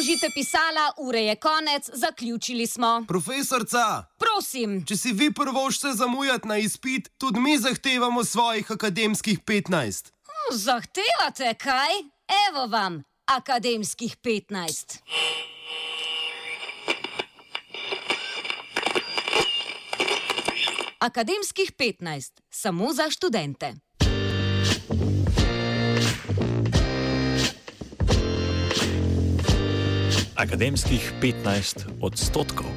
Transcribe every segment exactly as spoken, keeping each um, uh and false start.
Položite pisala, ure je konec, zaključili smo. Profesorca! Prosim. Če si vi prvošče zamujati na izpit, tudi mi zahtevamo svojih akademskih petnajst. Zahtevate kaj? Evo vam, akademskih petnajst. Akademskih petnajst, samo za študente. Akademskih petnajst odstotkov.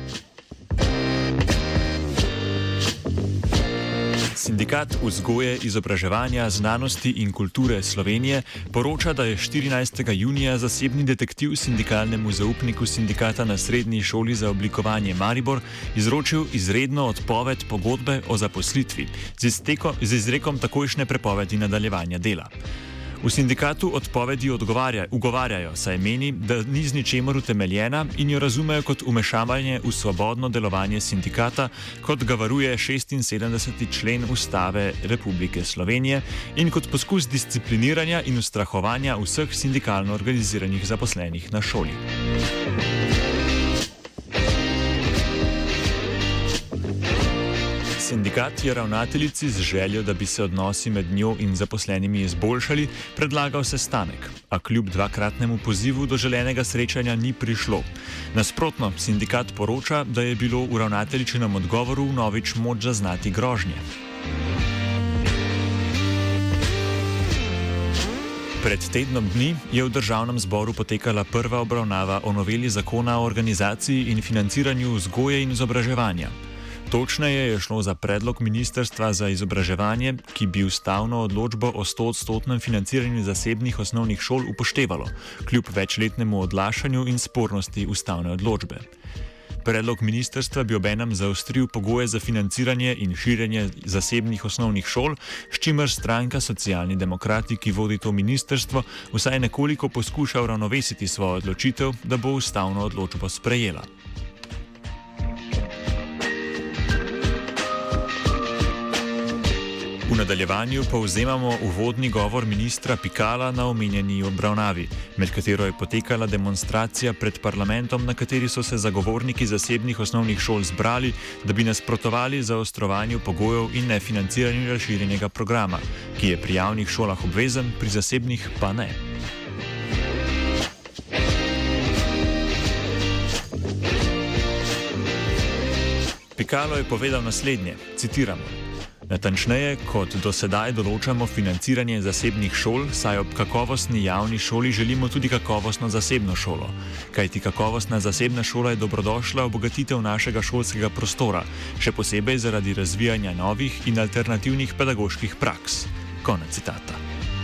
Sindikat vzgoje, izobraževanja, znanosti in kulture Slovenije poroča, da je štirinajstega junija zasebni detektiv sindikalnemu zaupniku sindikata na Srednji šoli za oblikovanje Maribor izročil izredno odpoved pogodbe o zaposlitvi z, izteko, z izrekom takojšnje prepovedi nadaljevanja dela. V sindikatu odpovedi odgovarja, ugovarjajo, saj meni, da ni z ničemer utemeljena in jo razumejo kot vmešavanje v svobodno delovanje sindikata, kot ga varuje šestinsedemdeseti člen Ustave Republike Slovenije in kot poskus discipliniranja in ustrahovanja vseh sindikalno organiziranih zaposlenih na šoli. Sindikat je ravnateljici z željo, da bi se odnosi med njo in zaposlenimi izboljšali, predlagal sestanek, a kljub dvakratnemu pozivu do želenega srečanja ni prišlo. Nasprotno, sindikat poroča, da je bilo v ravnateljičinem odgovoru vnovič moč zaznati grožnje. Pred tednom dni je v državnem zboru potekala prva obravnava o noveli zakona o organizaciji in financiranju vzgoje in izobraževanja. Točneje je šlo za predlog Ministrstva za izobraževanje, ki bi ustavno odločbo o stoodstotnem financiranju zasebnih osnovnih šol upoštevalo, kljub večletnemu odlašanju in spornosti ustavne odločbe. Predlog ministrstva bi obenem zaostril pogoje za financiranje in širjenje zasebnih osnovnih šol, s čimer stranka Socialni demokrati, ki vodi to ministrstvo, vsaj nekoliko poskuša uravnovesiti svojo odločitev, da bo ustavno odločbo sprejela. V nadaljevanju povzemamo uvodni govor ministra Pikala na omenjeni obravnavi, med katero je potekala demonstracija pred parlamentom, na kateri so se zagovorniki zasebnih osnovnih šol zbrali, da bi nasprotovali zaostrovanju pogojev in nefinanciranju razširjenega programa, ki je pri javnih šolah obvezen, pri zasebnih pa ne. Pikalo je povedal naslednje, citiramo: Natančneje, kot do sedaj določamo financiranje zasebnih šol, saj ob kakovostni javni šoli želimo tudi kakovostno zasebno šolo. Kajti kakovostna zasebna šola je dobrodošla obogatitev našega šolskega prostora, še posebej zaradi razvijanja novih in alternativnih pedagoških praks. Konec citata.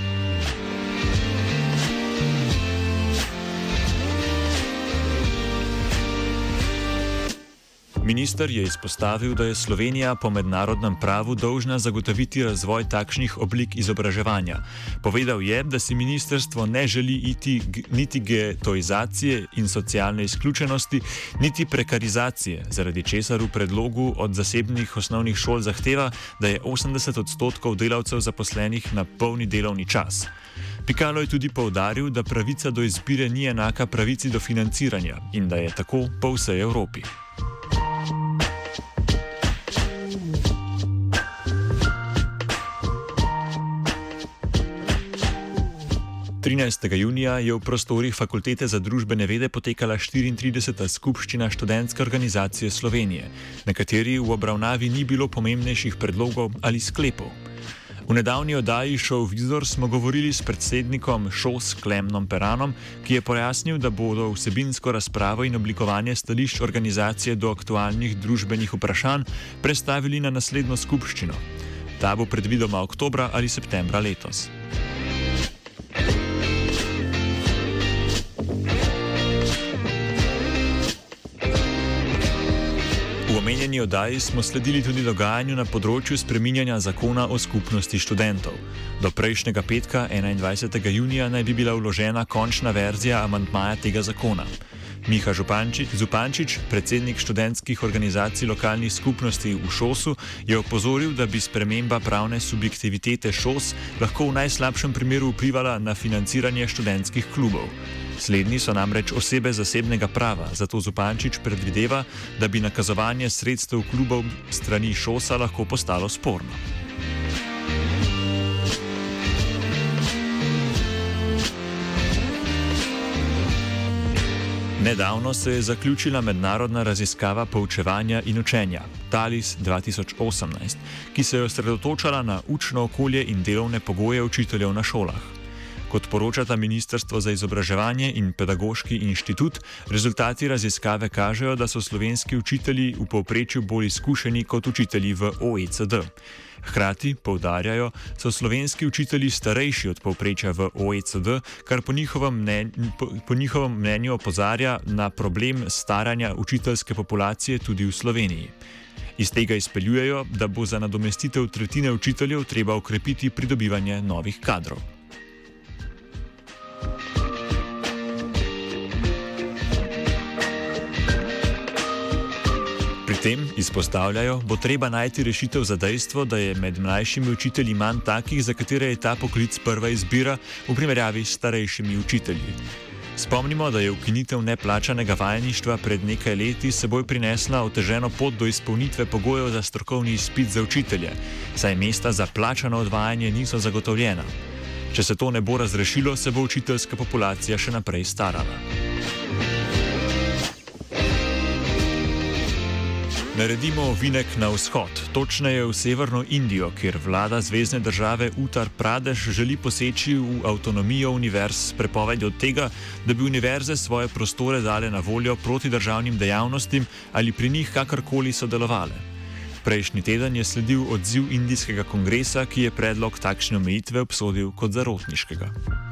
Minister je izpostavil, da je Slovenija po mednarodnem pravu dolžna zagotoviti razvoj takšnih oblik izobraževanja. Povedal je, da si ministrstvo ne želi iti niti getoizacije in socialne izključenosti, niti prekarizacije, zaradi česar v predlogu od zasebnih osnovnih šol zahteva, da je osemdeset odstotkov delavcev zaposlenih na polni delovni čas. Pikalo je tudi poudaril, da pravica do izbire ni enaka pravici do financiranja in da je tako po vsej Evropi. trinajstega junija je v prostorih Fakultete za družbene vede potekala štiriintrideseta skupščina Študentske organizacije Slovenije, na kateri v obravnavi ni bilo pomembnejših predlogov ali sklepov. V nedavni oddaji Šovizor smo govorili s predsednikom ŠOS Klemnom Peranom, ki je pojasnil, da bodo vsebinsko razpravo in oblikovanje stališč organizacije do aktualnih družbenih vprašanj prestavili na naslednjo skupščino. Ta bo predvidoma oktobra ali septembra letos. V omenjeni oddaji smo sledili tudi dogajanju na področju spreminjanja zakona o skupnosti študentov. Do prejšnjega petka, enaindvajsetega junija, naj bi bila vložena končna verzija amandmaja tega zakona. Miha Župančič, Zupančič, predsednik študentskih organizacij lokalnih skupnosti v ŠOS-u, je opozoril, da bi sprememba pravne subjektivitete ŠOS lahko v najslabšem primeru vplivala na financiranje študentskih klubov. Slednji so namreč osebe zasebnega prava, zato Zupančič predvideva, da bi nakazovanje sredstev klubov strani ŠOS-a lahko postalo sporno. Nedavno se je zaključila mednarodna raziskava poučevanja in učenja TALIS dva tisoč osemnajst, ki se je osredotočala na učno okolje in delovne pogoje učiteljev na šolah. Kot poročata Ministrstvo za izobraževanje in Pedagoški inštitut, rezultati raziskave kažejo, da so slovenski učitelji v povprečju bolj izkušeni kot učitelji v O E C D. Hkrati, poudarjajo, so slovenski učitelji starejši od povprečja v O E C D, kar po njihovem mnenju, po, po njihovem mnenju opozarja na problem staranja učiteljske populacije tudi v Sloveniji. Iz tega izpeljujejo, da bo za nadomestitev tretjine učiteljev treba okrepiti pridobivanje novih kadrov. Pri tem, izpostavljajo, bo treba najti rešitev za dejstvo, da je med mlajšimi učitelji manj takih, za katere je ta poklic prva izbira v primerjavi s starejšimi učitelji. Spomnimo, da je ukinitev neplačanega vajeništva pred nekaj leti seboj prinesla oteženo pot do izpolnitve pogojev za strokovni izpit za učitelje, saj mesta za plačano odvajanje niso zagotovljena. Če se to ne bo razrešilo, se bo učiteljska populacija še naprej starala. Naredimo ovinek na vzhod, točneje v severno Indijo, kjer vlada zvezne države Uttar Pradesh želi poseči v avtonomijo univerz s prepovedjo tega, da bi univerze svoje prostore dale na voljo protidržavnim dejavnostim ali pri njih kakorkoli sodelovale. Prejšnji teden je sledil odziv indijskega kongresa, ki je predlog takšne omejitve obsodil kot zarotniškega.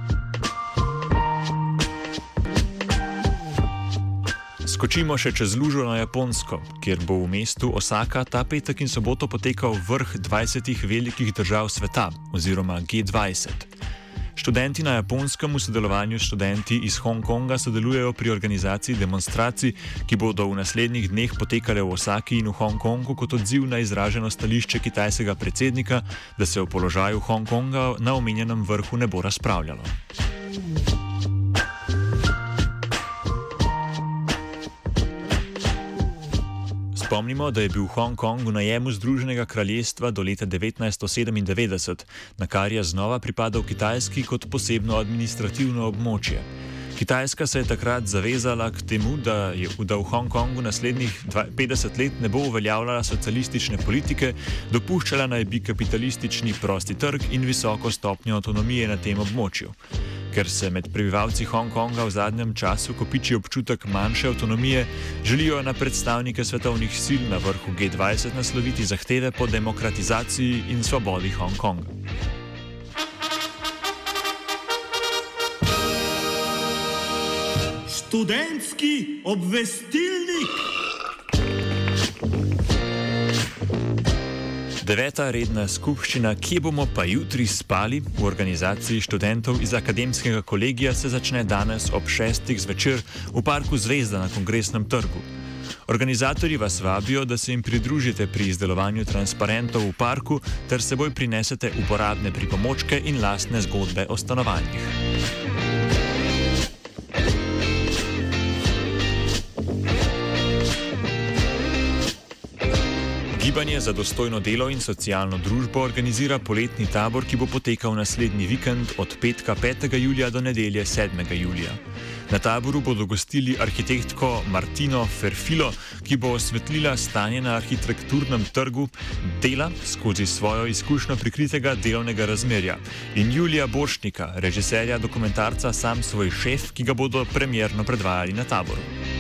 Skočimo še čez lužo na Japonsko, kjer bo v mestu Osaka ta petek in soboto potekal vrh dvajsetih velikih držav sveta, oziroma G dvajset. Študenti na Japonskem v sodelovanju s študenti iz Hongkonga sodelujejo pri organizaciji demonstracij, ki bodo v naslednjih dneh potekale v Osaki in v Hongkongu kot odziv na izraženo stališče kitajskega predsednika, da se o položaju Hongkonga na omenjenem vrhu ne bo razpravljalo. Spomnimo, da je bil Hongkong v najemu Združenega kraljestva do leta devetnajststo sedemindevetdeset, na kar je znova pripadal Kitajski kot posebno administrativno območje. Kitajska se je takrat zavezala k temu, da, je, da v Hongkongu naslednjih petdeset let ne bo uveljavljala socialistične politike, dopuščala naj bi kapitalistični prosti trg in visoko stopnjo avtonomije na tem območju. Ker se med prebivalci Hongkonga v zadnjem času kopiči občutek manjše avtonomije, želijo na predstavnike svetovnih sil na vrhu G dvajset nasloviti zahteve po demokratizaciji in svobodi Hongkonga. Študentski obvestilnik. Deveta redna skupščina Kje bomo pa jutri spali v organizaciji študentov iz Akademskega kolegija se začne danes ob šestih zvečer v parku Zvezda na Kongresnem trgu. Organizatorji vas vabijo, da se jim pridružite pri izdelovanju transparentov v parku ter seboj prinesete uporabne pripomočke in lastne zgodbe o stanovanjih. Gibanje za dostojno delo in socialno družbo organizira poletni tabor, ki bo potekal naslednji vikend od petka petega julija do nedelje sedmega julija. Na taboru bodo gostili arhitektko Martino Ferfilo, ki bo osvetlila stanje na arhitekturnem trgu dela skozi svojo izkušnjo prikritega delovnega razmerja, in Julija Borštnika, režiserja dokumentarca Sam svoj šef, ki ga bodo premierno predvajali na taboru.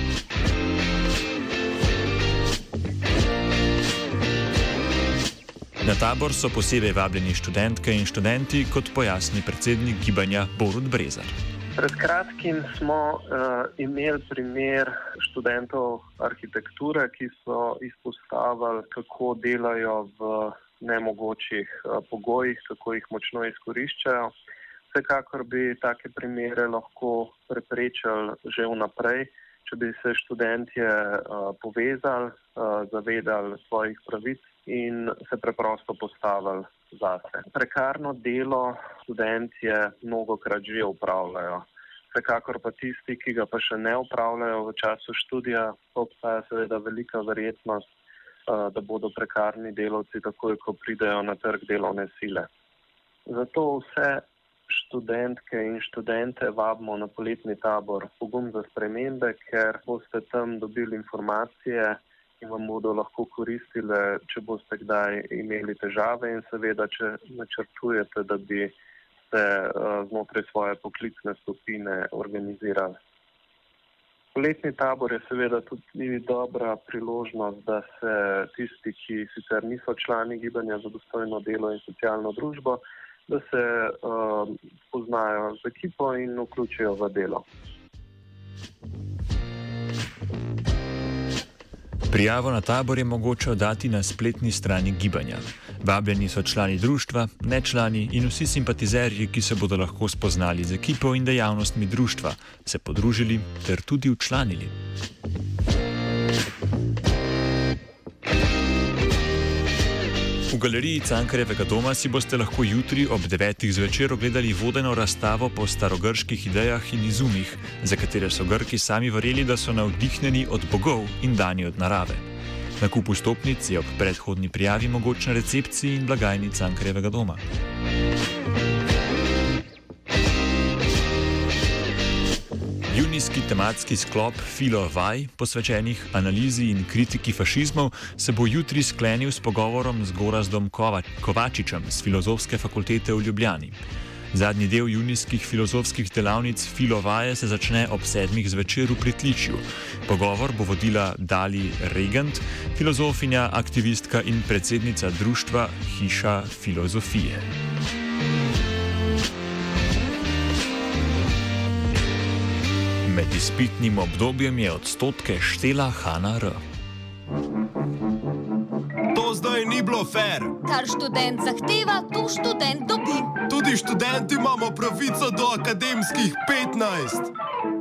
Na tabor so posebej vabljeni študentke in študenti, kot pojasni predsednik gibanja Borut Brezar. Pred kratkim smo uh, imeli primer študentov arhitekture, ki so izpostavili, kako delajo v nemogočih uh, pogojih, kako jih močno izkoriščajo. Vsekakor bi take primere lahko preprečili že vnaprej, če bi se študentje uh, povezali, uh, zavedali svojih pravic in se preprosto postavili zase. Prekarno delo študentje mnogokrat že upravljajo. Vsekakor pa tisti, ki ga pa še ne opravljajo v času študija, obstaja seveda velika verjetnost, da bodo prekarni delavci takoj, ko pridejo na trg delovne sile. Zato vse študentke in študente vabimo na poletni tabor Pogum za spremembe, ker boste tam dobili informacije in vam bodo lahko koristile, če boste kdaj imeli težave in seveda, če načrtujete, da bi se znotraj svoje poklicne skupine organizirali. Poletni tabor je seveda tudi dobra priložnost, da se tisti, ki sicer niso člani Gibanja za dostojno delo in socialno družbo, da se uh, poznajo z ekipo in vključijo v delo. Prijavo na tabor je mogoče oddati na spletni strani Gibanja. Vabljeni so člani društva, nečlani in vsi simpatizerji, ki se bodo lahko spoznali z ekipo in dejavnostmi društva, se podružili ter tudi včlanili. V galeriji Cankarjevega doma si boste lahko jutri ob devetih zvečer ogledali vodeno razstavo po starogrških idejah in izumih, za katere so Grki sami verjeli, da so navdihnjeni od bogov in dani od narave. Nakup vstopnic je ob predhodni prijavi mogoč na recepciji in blagajni Cankarjevega doma. Junijski tematski sklop Filo vaj, posvečenih analizi in kritiki fašizmov, se bo jutri sklenil s pogovorom z Gorazdom Kovačičem z Filozofske fakultete v Ljubljani. Zadnji del junijskih filozofskih delavnic Filo vaje se začne ob sedmih zvečer v Pritličju. Pogovor bo vodila Dali Regent, filozofinja, aktivistka in predsednica društva Hiša filozofije. Med izpitnim obdobjem je odstotke štela Hana R. To zdaj ni bilo fair. Kar študent zahteva, to študent dobi. Tudi študenti imamo pravico do akademskih petnajst.